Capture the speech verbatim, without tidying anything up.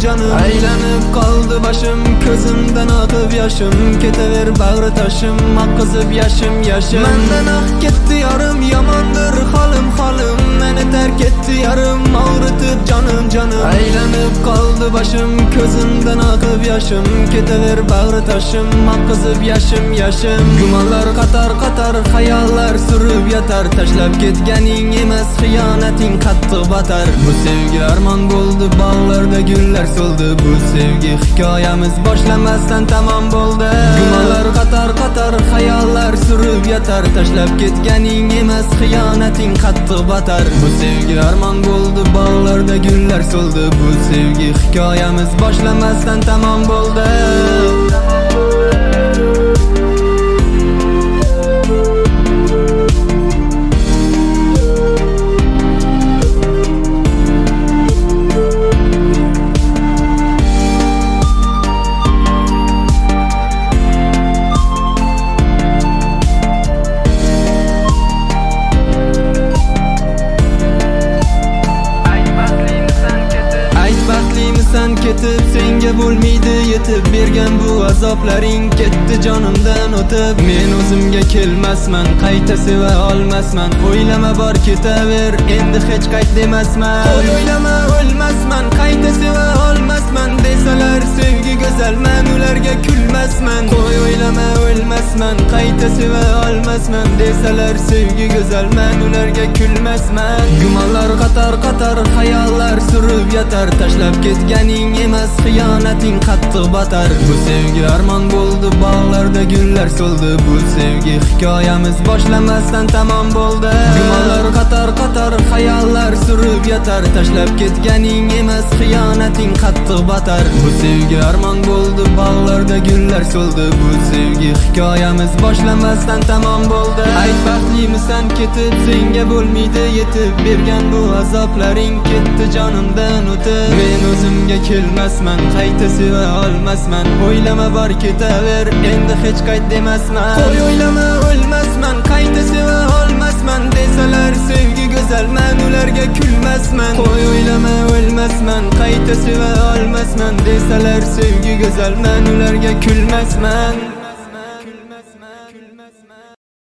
canım. Aylanıp kaldı başım, közümden akıp yaşım. Ketever bağrı taşım, akkızıp yaşım yaşım. Menden ah ketdi yarım, yamandır halım halım. Meni terk etti yarım, ağrıtıp canım canım. Aylanıp kaldı başım, közümden akıp yaşım. Ketever bağrı taşım, akkızıp yaşım yaşım. Gumanlar qatar qatar, hayallar sürüp yatar. Taşlap ketganing emas, xiyonating qattiq batar. Bu sevgi armon bo'ldi, bog'larda gullar soldi. Bu sevgi hikoyamiz boshlamasdan tamom bo'ldi. Gumonlar qatar qatar, hayallar surib yatar. Tashlab ketganing emas, xiyonating qattiq batar. Bu sevgi armon bo'ldi, bog'larda gullar soldi. Bu sevgi hikoyamiz boshlamasdan tamom bo'ldi. Sen ketib, senga bo'lmaydi yetib bergan bu azoplaring ketdi jonimdan o'tib. Men o'zimga kelmasman, qayta seva olmasman. O'ylama bor ketaver, endi hech qayt demasman. Qo'y o'ylama o'lmasman, qayta seva olmasman. Desalar sevgi go'zal, men ularga kulmasman. Qo'y o'ylama o'lmasman, qayta seva olmasman. Desalar sevgi go'zal, men ularga kulmasman. Gumonlar qatar qatar, hayallar surib yatar. Tashlab ketganing emas, xiyonating qattiq batar. Bu sevgi armon bo'ldi, bog'larda gullar soldi. Bu sevgi hikoyamiz boshlamasdan tamom bo'ldi. Gumonlar qatar qatar, hayallar surib yatar. Tashlab ketganing emas, xiyonating qattiq batar. Bu sevgi armon bo'ldi, bog'larda gullar soldi. Bu sevgi hikoyamiz boshlamasdan tamom bo'ldi. Ayt baxtlimisan ketib, senga bo'lmaydi yetib bergan bu azoplaring ketdi jonimdan o'tib. Men o'zimga kelmasman, qayta seva olmasman. O'ylama bor ketaver, endi hech qayt demasman. Qo'y o'ylama o'lmasman, qayta seva olmasman. Desalar sevgi go'zal, men ularga kulmasman. Qo'y o'ylama o'lmasman, qayta seva olmasman. Desalar sevgi go'zal, men ularga kulmasman.